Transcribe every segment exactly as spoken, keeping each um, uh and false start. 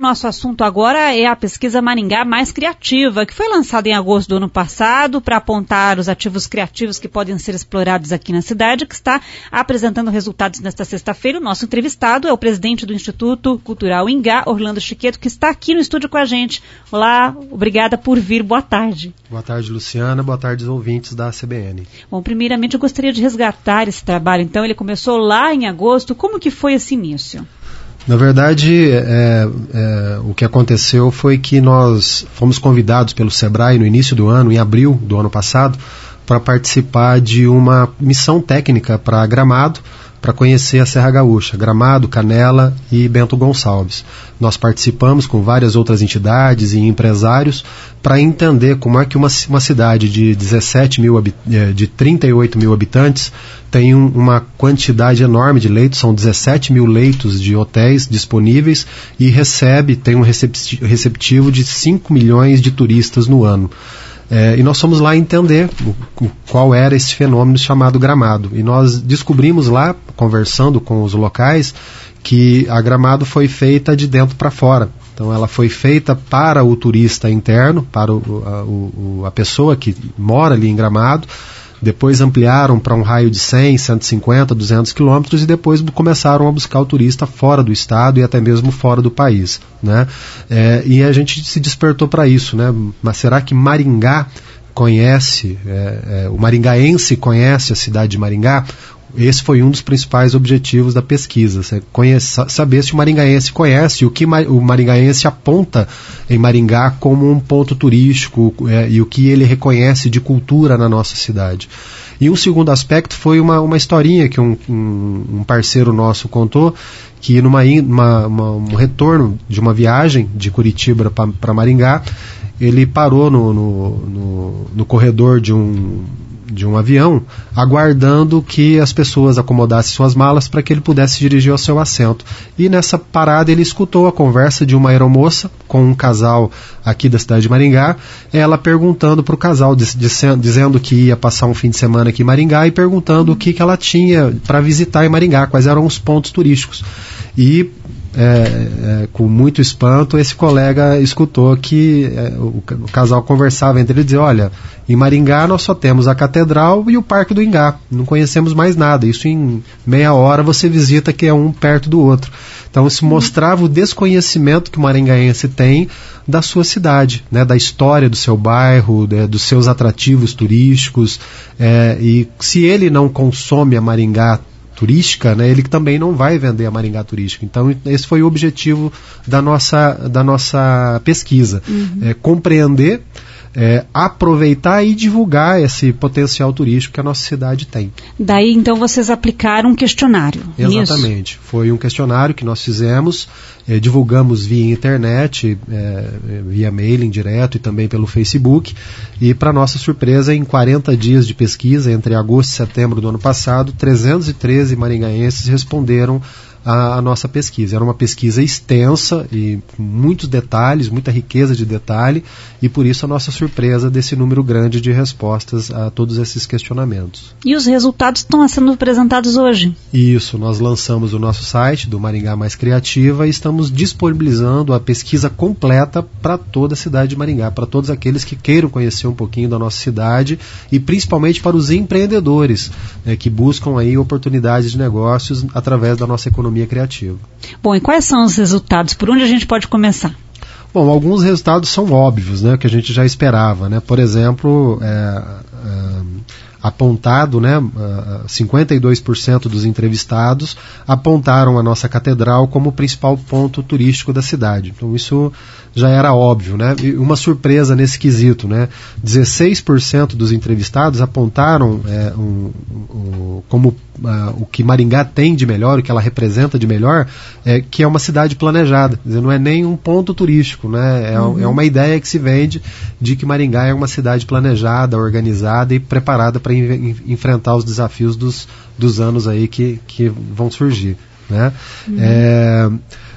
Nosso assunto agora é a pesquisa Maringá Mais Criativa, que foi lançada em agosto do ano passado para apontar os ativos criativos que podem ser explorados aqui na cidade, que está apresentando resultados nesta sexta-feira. O nosso entrevistado é o presidente do Instituto Cultural Ingá, Orlando Chiqueto, que está aqui no estúdio com a gente. Olá, obrigada por vir, boa tarde. Boa tarde, Luciana, boa tarde aos ouvintes da C B N. Bom, primeiramente eu gostaria de resgatar esse trabalho, então ele começou lá em agosto. Como que foi esse início? Na verdade, é, é, o que aconteceu foi que nós fomos convidados pelo SEBRAE no início do ano, em abril do ano passado, para participar de uma missão técnica para Gramado, para conhecer a Serra Gaúcha, Gramado, Canela e Bento Gonçalves. Nós participamos com várias outras entidades e empresários para entender como é que uma, uma cidade de dezessete mil, de trinta e oito mil habitantes tem um, uma quantidade enorme de leitos, são dezessete mil leitos de hotéis disponíveis e recebe, tem um receptivo de cinco milhões de turistas no ano. É, e nós fomos lá entender o, o, qual era esse fenômeno chamado Gramado. E nós descobrimos lá, conversando com os locais, que a Gramado foi feita de dentro para fora. Então ela foi feita para o turista interno, para o, a, o, a pessoa que mora ali em Gramado. Depois ampliaram para um raio de cem, cento e cinquenta, duzentos quilômetros e depois começaram a buscar o turista fora do estado e até mesmo fora do país, né? É, e a gente se despertou para isso, né? Mas será que Maringá conhece, é, é, o maringaense conhece a cidade de Maringá? Esse foi um dos principais objetivos da pesquisa, conhece, saber se o maringaense conhece, o que o maringaense aponta em Maringá como um ponto turístico é, e o que ele reconhece de cultura na nossa cidade. E um segundo aspecto foi uma, uma historinha que um, um, um parceiro nosso contou, que numa uma, uma, um retorno de uma viagem de Curitiba para Maringá, ele parou no, no, no, no corredor de um... de um avião, aguardando que as pessoas acomodassem suas malas para que ele pudesse dirigir ao seu assento. E nessa parada ele escutou a conversa de uma aeromoça com um casal aqui da cidade de Maringá, ela perguntando para o casal, diz, diz, dizendo que ia passar um fim de semana aqui em Maringá e perguntando o que, que ela tinha para visitar em Maringá, quais eram os pontos turísticos. E É, é, com muito espanto, esse colega escutou que é, o, o casal conversava entre eles e dizia, olha, em Maringá nós só temos a Catedral e o Parque do Ingá, não conhecemos mais nada, isso em meia hora você visita, que é um perto do outro. Então isso mostrava o desconhecimento que o maringaense tem da sua cidade, né, da história do seu bairro, de, dos seus atrativos turísticos, é, e se ele não consome a Maringá turística, né, ele também não vai vender a Maringá turística. Então esse foi o objetivo da nossa, da nossa pesquisa, uhum. é, compreender, é, aproveitar e divulgar esse potencial turístico que a nossa cidade tem. Daí então vocês aplicaram um questionário. Exatamente, isso? Foi um questionário que nós fizemos, é, divulgamos via internet, é, via mailing direto e também pelo Facebook, e para nossa surpresa, em quarenta dias de pesquisa, entre agosto e setembro do ano passado, trezentos e treze maringaenses responderam a, a nossa pesquisa. Era uma pesquisa extensa e com muitos detalhes, muita riqueza de detalhe, e por isso a nossa surpresa desse número grande de respostas a todos esses questionamentos. E os resultados estão sendo apresentados hoje? Isso, nós lançamos o nosso site do Maringá Mais Criativa e estamos disponibilizando a pesquisa completa para toda a cidade de Maringá, para todos aqueles que queiram conhecer um pouquinho da nossa cidade e principalmente para os empreendedores, né, que buscam aí oportunidades de negócios através da nossa economia criativa. Bom, e quais são os resultados? Por onde a gente pode começar? Bom, alguns resultados são óbvios, né, que a gente já esperava, né? Por exemplo, é, é, apontado, né, cinquenta e dois por cento dos entrevistados apontaram a nossa catedral como o principal ponto turístico da cidade. Então isso já era óbvio, né? E uma surpresa nesse quesito, né? dezesseis por cento dos entrevistados apontaram é, um, um, como uh, o que Maringá tem de melhor, o que ela representa de melhor, é que é uma cidade planejada. Quer dizer, não é nem um ponto turístico, né? É, uhum. é uma ideia que se vende de que Maringá é uma cidade planejada, organizada e preparada para en- enfrentar os desafios dos, dos anos aí que, que vão surgir, né? Uhum. É,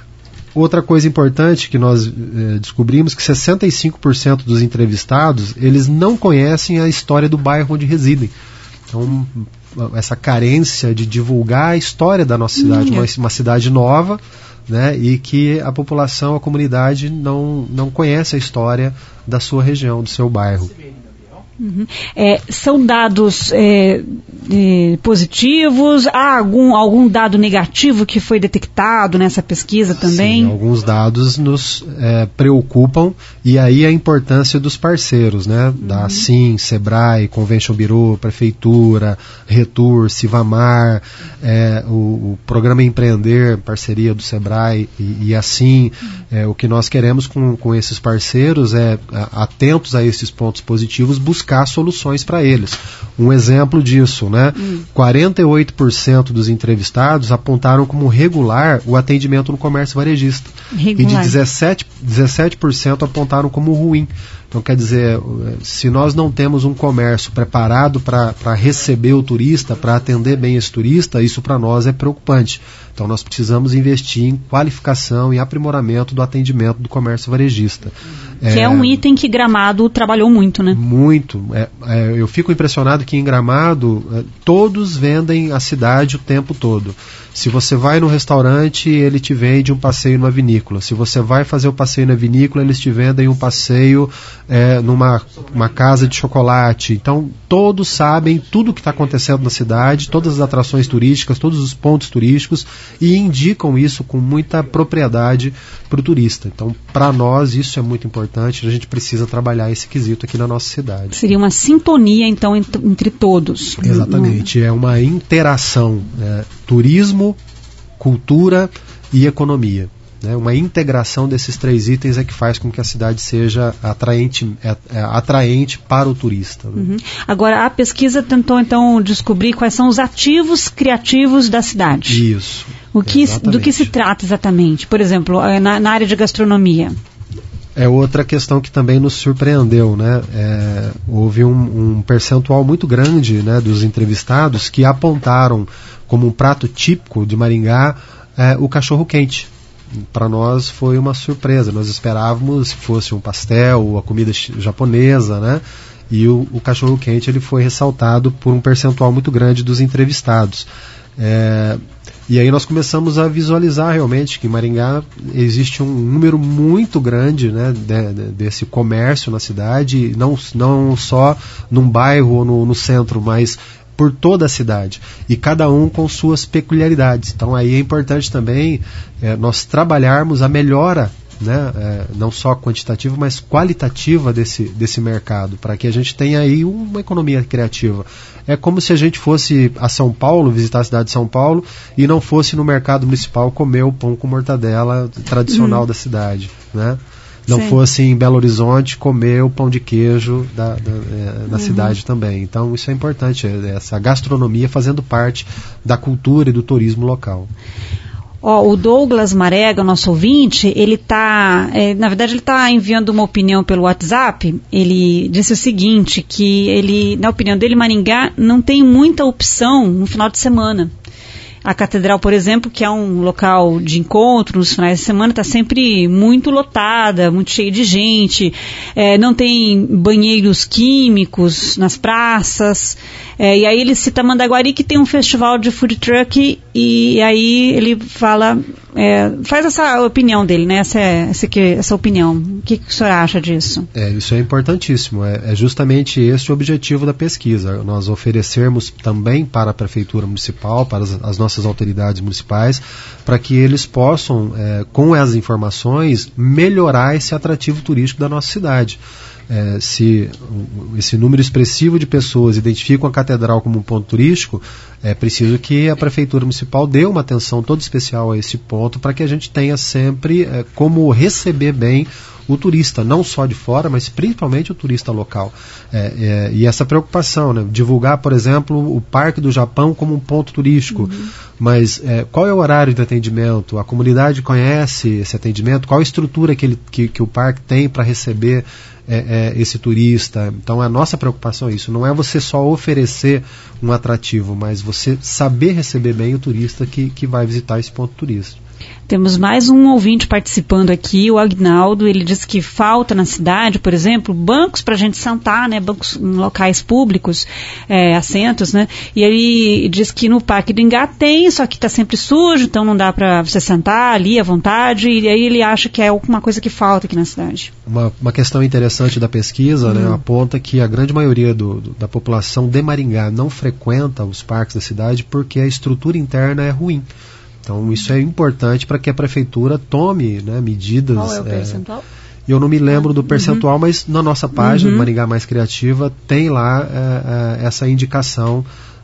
outra coisa importante que nós eh, descobrimos que sessenta e cinco por cento dos entrevistados, eles não conhecem a história do bairro onde residem. Então, essa carência de divulgar a história da nossa cidade, uma, uma cidade nova, né, e que a população, a comunidade não, não conhece a história da sua região, do seu bairro. Uhum. É, são dados é, é, positivos? Há algum, algum dado negativo que foi detectado nessa pesquisa também? Sim, alguns dados nos é, preocupam, e aí a importância dos parceiros, né? Da uhum. SIM, Sebrae, Convention Bureau, Prefeitura, Retur, Civamar, é, o, o Programa Empreender, parceria do Sebrae e, e a SIM. Uhum. É, o que nós queremos com, com esses parceiros é, atentos a esses pontos positivos, buscar soluções para eles. Um exemplo disso, né? Hum. quarenta e oito por cento dos entrevistados apontaram como regular o atendimento no comércio varejista. Regular. E de dezessete, dezessete por cento apontaram como ruim. Então, quer dizer, se nós não temos um comércio preparado para receber o turista, para atender bem esse turista, isso para nós é preocupante. Então, nós precisamos investir em qualificação e aprimoramento do atendimento do comércio varejista. Que é, é um item que Gramado trabalhou muito, né? Muito. É, é, eu fico impressionado que em Gramado é, todos vendem a cidade o tempo todo. Se você vai no restaurante, ele te vende um passeio na vinícola. Se você vai fazer o passeio na vinícola, eles te vendem um passeio é, numa uma casa de chocolate. Então, todos sabem tudo o que está acontecendo na cidade, todas as atrações turísticas, todos os pontos turísticos, e indicam isso com muita propriedade para o turista. Então, para nós, isso é muito importante. A gente precisa trabalhar esse quesito aqui na nossa cidade. Seria uma sintonia, então, entre, entre todos. Exatamente. É uma interação. É, turismo, cultura e economia. Né? Uma integração desses três itens é que faz com que a cidade seja atraente, é, é, atraente para o turista. Né? Uhum. Agora, a pesquisa tentou, então, descobrir quais são os ativos criativos da cidade. Isso. O que, do que se trata exatamente? Por exemplo, na, na área de gastronomia. É outra questão que também nos surpreendeu, né? É, houve um, um percentual muito grande, né, dos entrevistados que apontaram como um prato típico de Maringá é, o cachorro-quente. Para nós foi uma surpresa. Nós esperávamos que fosse um pastel, a comida japonesa, né? E o, o cachorro-quente ele foi ressaltado por um percentual muito grande dos entrevistados. É, e aí nós começamos a visualizar realmente que em Maringá existe um número muito grande, né, de, de, desse comércio na cidade, não, não só num bairro ou no, no centro, mas por toda a cidade, e cada um com suas peculiaridades. Então aí é importante também é, nós trabalharmos a melhora, né, é, não só quantitativa, mas qualitativa desse, desse mercado, para que a gente tenha aí uma economia criativa. É como se a gente fosse a São Paulo, visitar a cidade de São Paulo, e não fosse no mercado municipal comer o pão com mortadela tradicional uhum. da cidade, né? Não Sim. fosse em Belo Horizonte comer o pão de queijo da, da, é, na uhum. cidade também. Então isso é importante, essa gastronomia fazendo parte da cultura e do turismo local. Oh, o Douglas Marega, nosso ouvinte, ele está, é, na verdade ele está enviando uma opinião pelo WhatsApp. Ele disse o seguinte, que ele, na opinião dele, Maringá não tem muita opção no final de semana. A Catedral, por exemplo, que é um local de encontro nos finais de semana, está sempre muito lotada, muito cheia de gente, é, não tem banheiros químicos nas praças, é, e aí ele cita Mandaguari, que tem um festival de food truck, e aí ele fala, é, faz essa opinião dele, né? essa, essa, essa opinião. O que, que o senhor acha disso? É, isso é importantíssimo, é, é justamente esse o objetivo da pesquisa, nós oferecermos também para a Prefeitura Municipal, para as, as nossas autoridades municipais, para que eles possam, é, com as informações, melhorar esse atrativo turístico da nossa cidade. É, se esse número expressivo de pessoas identificam a Catedral como um ponto turístico, é preciso que a Prefeitura Municipal dê uma atenção toda especial a esse ponto, para que a gente tenha sempre é, como receber bem o turista, não só de fora, mas principalmente o turista local. É, é, e essa preocupação, né? Divulgar, por exemplo, o Parque do Japão como um ponto turístico, uhum. mas é, qual é o horário de atendimento? A comunidade conhece esse atendimento? Qual a estrutura que, ele, que, que o parque tem para receber é, é, esse turista? Então a nossa preocupação é isso, não é você só oferecer um atrativo, mas você saber receber bem o turista que, que vai visitar esse ponto turístico. Temos mais um ouvinte participando aqui, o Agnaldo. Ele diz que falta na cidade, por exemplo, bancos para a gente sentar, né, bancos em locais públicos, é, assentos, né, e ele diz que no Parque do Ingá tem, só que está sempre sujo, então não dá para você sentar ali à vontade, e aí ele acha que é alguma coisa que falta aqui na cidade. Uma, uma questão interessante da pesquisa, hum. né, aponta que a grande maioria do, do, da população de Maringá não frequenta os parques da cidade porque a estrutura interna é ruim. Então, isso é importante para que a prefeitura tome, né, medidas. Qual é o percentual? É, eu não me lembro do percentual, uhum. mas na nossa página, uhum. Maringá Mais Criativa, tem lá é, é, essa indicação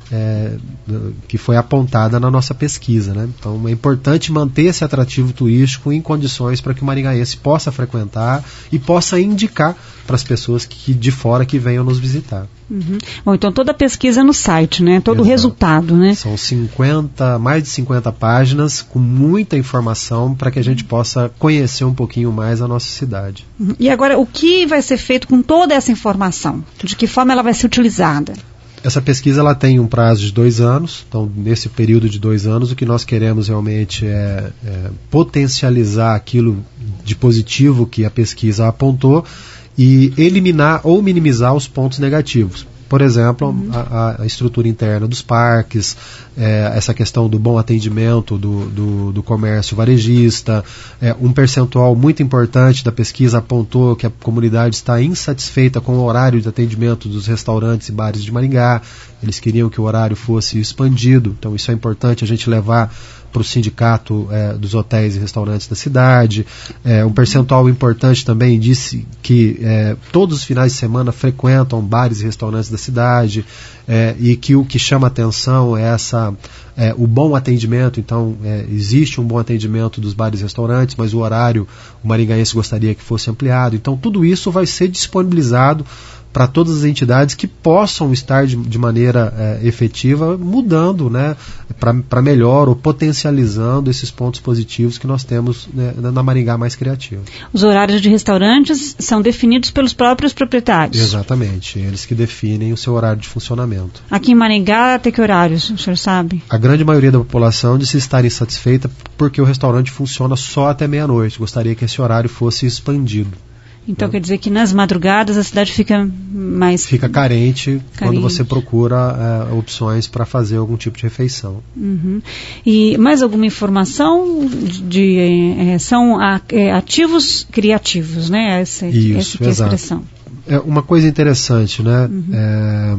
é, que foi apontada na nossa pesquisa, né? Então, é importante manter esse atrativo turístico em condições para que o maringaense possa frequentar e possa indicar para as pessoas que, de fora que venham nos visitar. Uhum. Bom, então toda a pesquisa no site, né? Todo Exato. O resultado, né? São cinquenta, mais de cinquenta páginas com muita informação para que a gente possa conhecer um pouquinho mais a nossa cidade. Uhum. E agora, o que vai ser feito com toda essa informação? De que forma ela vai ser utilizada? Essa pesquisa ela tem um prazo de dois anos, então nesse período de dois anos o que nós queremos realmente é, é potencializar aquilo de positivo que a pesquisa apontou e eliminar ou minimizar os pontos negativos. Por exemplo, uhum. a, a estrutura interna dos parques, é, essa questão do bom atendimento do, do, do comércio varejista, é, um percentual muito importante da pesquisa apontou que a comunidade está insatisfeita com o horário de atendimento dos restaurantes e bares de Maringá. Eles queriam que o horário fosse expandido, então isso é importante a gente levar para o sindicato é, dos hotéis e restaurantes da cidade. É, um percentual importante também disse que é, todos os finais de semana frequentam bares e restaurantes da cidade é, e que o que chama atenção é, essa, é o bom atendimento. Então é, existe um bom atendimento dos bares e restaurantes, mas o horário o maringaense gostaria que fosse ampliado. Então tudo isso vai ser disponibilizado para todas as entidades que possam estar de, de maneira é, efetiva mudando, né, para melhor ou potencializando esses pontos positivos que nós temos, né, na Maringá Mais Criativa. Os horários de restaurantes são definidos pelos próprios proprietários? Exatamente, eles que definem o seu horário de funcionamento. Aqui em Maringá, até que horários, o senhor sabe? A grande maioria da população diz estar insatisfeita porque o restaurante funciona só até meia-noite. Gostaria que esse horário fosse expandido. Então, quer dizer que nas madrugadas a cidade fica mais... Fica carente, carente. Quando você procura uh, opções para fazer algum tipo de refeição. Uhum. E mais alguma informação? De, de, é, são a, é, ativos criativos, né? Essa, Isso, essa que é a expressão. É uma coisa interessante, né? Uhum. É,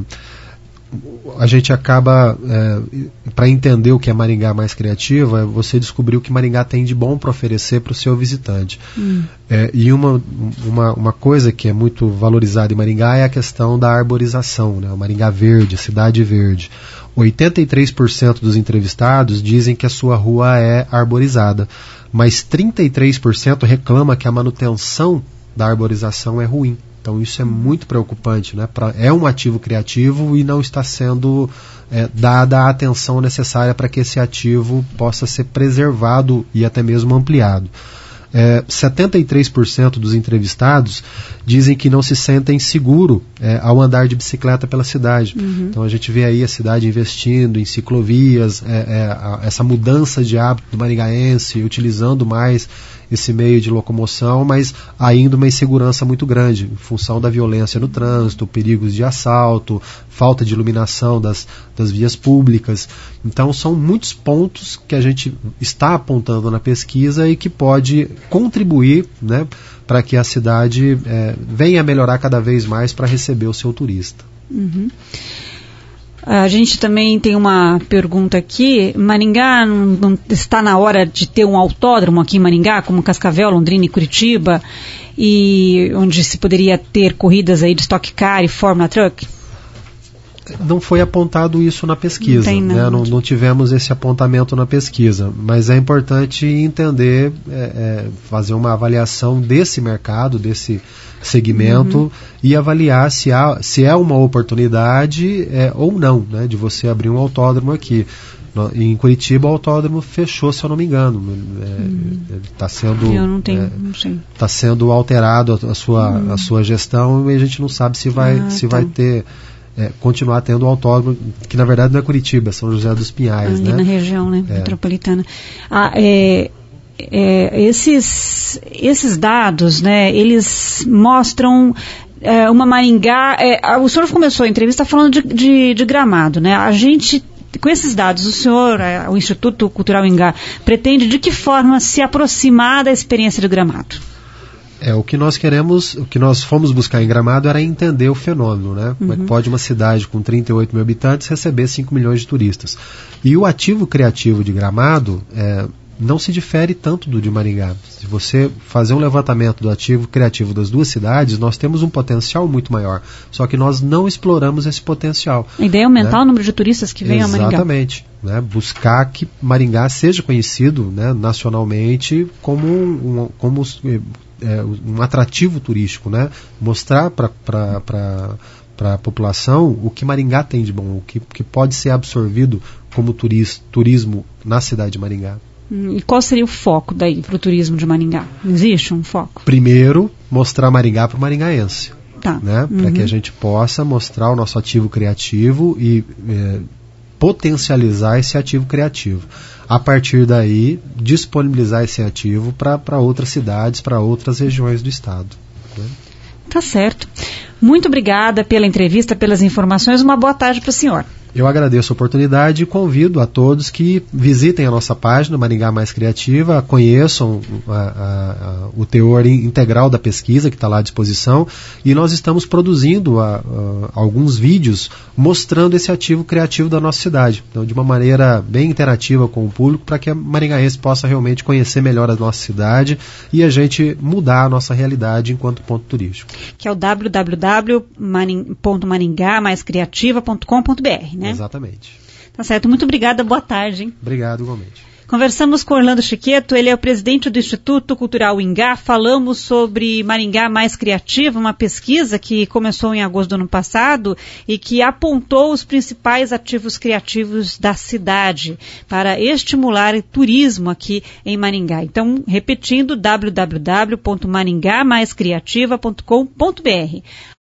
a gente acaba, é, para entender o que é Maringá Mais Criativa, você descobriu o que Maringá tem de bom para oferecer para o seu visitante. Hum. É, e uma, uma, uma coisa que é muito valorizada em Maringá é a questão da arborização, né? O Maringá Verde, a Cidade Verde. oitenta e três por cento dos entrevistados dizem que a sua rua é arborizada, mas trinta e três por cento reclama que a manutenção da arborização é ruim. Então isso é muito preocupante, né? Pra, é um ativo criativo e não está sendo é, dada a atenção necessária para que esse ativo possa ser preservado e até mesmo ampliado. É, setenta e três por cento dos entrevistados dizem que não se sentem seguros é, ao andar de bicicleta pela cidade. Uhum. Então a gente vê aí a cidade investindo em ciclovias, é, é, a, essa mudança de hábito do maringaense, utilizando mais esse meio de locomoção, mas ainda uma insegurança muito grande, em função da violência no trânsito, perigos de assalto, falta de iluminação das, das vias públicas. Então são muitos pontos que a gente está apontando na pesquisa e que pode contribuir, né, para que a cidade é, venha a melhorar cada vez mais para receber o seu turista. Uhum. A gente também tem uma pergunta aqui. Maringá não, não está na hora de ter um autódromo aqui em Maringá, como Cascavel, Londrina e Curitiba, e onde se poderia ter corridas aí de Stock Car e Fórmula Truck? Não foi apontado isso na pesquisa, não, né? não, não tivemos esse apontamento na pesquisa, mas é importante entender, é, é, fazer uma avaliação desse mercado, desse segmento, uhum. e avaliar se, há, se é uma oportunidade é, ou não, né, de você abrir um autódromo aqui. No, em Curitiba o autódromo fechou, se eu não me engano. Está é, hum. sendo, eu não tenho, é, não sei. Tá sendo alterado a, a, sua, hum. a sua gestão e a gente não sabe se vai, ah, se tá. vai ter... É, continuar tendo o autódromo, que na verdade não é Curitiba, é São José dos Pinhais. Ali né? na região, né, é. metropolitana. Ah, é, é, esses, esses dados, né, eles mostram é, uma Maringá... É, o senhor começou a entrevista falando de, de, de Gramado, né? A gente... Com esses dados, o senhor, o Instituto Cultural Ingá, pretende de que forma se aproximar da experiência de Gramado? É, o que nós queremos, o que nós fomos buscar em Gramado era entender o fenômeno, né? Como uhum. é que pode uma cidade com trinta e oito mil habitantes receber cinco milhões de turistas? E o ativo criativo de Gramado é, não se difere tanto do de Maringá. Se você fazer um levantamento do ativo criativo das duas cidades, nós temos um potencial muito maior. Só que nós não exploramos esse potencial. A ideia é aumentar, né, o número de turistas que vêm a Maringá. Exatamente. Né, buscar que Maringá seja conhecido, né, nacionalmente como um, como, é, um atrativo turístico. Né? Mostrar para a população o que Maringá tem de bom, o que, que pode ser absorvido como turis, turismo na cidade de Maringá. E qual seria o foco daí para o turismo de Maringá? Existe um foco? Primeiro, mostrar Maringá para o maringaense. Tá. Né? Uhum. Para que a gente possa mostrar o nosso ativo criativo e é, potencializar esse ativo criativo. A partir daí, disponibilizar esse ativo para outras cidades, para outras regiões do estado. Né? Tá certo. Muito obrigada pela entrevista, pelas informações. Uma boa tarde para o senhor. Eu agradeço a oportunidade e convido a todos que visitem a nossa página Maringá Mais Criativa, conheçam a, a, a, o teor integral da pesquisa que está lá à disposição, e nós estamos produzindo a, a, alguns vídeos mostrando esse ativo criativo da nossa cidade, então de uma maneira bem interativa com o público, para que a maringaense possa realmente conhecer melhor a nossa cidade e a gente mudar a nossa realidade enquanto ponto turístico. Que é o w w w ponto maringá mais criativa ponto com ponto b r, né? Exatamente. Tá certo, muito obrigada, boa tarde. Hein? Obrigado, igualmente. Conversamos com Orlando Chiqueto, ele é o presidente do Instituto Cultural Ingá. Falamos sobre Maringá Mais Criativa, uma pesquisa que começou em agosto do ano passado e que apontou os principais ativos criativos da cidade para estimular o turismo aqui em Maringá. Então, repetindo, w w w ponto maringá mais criativa ponto com ponto b r.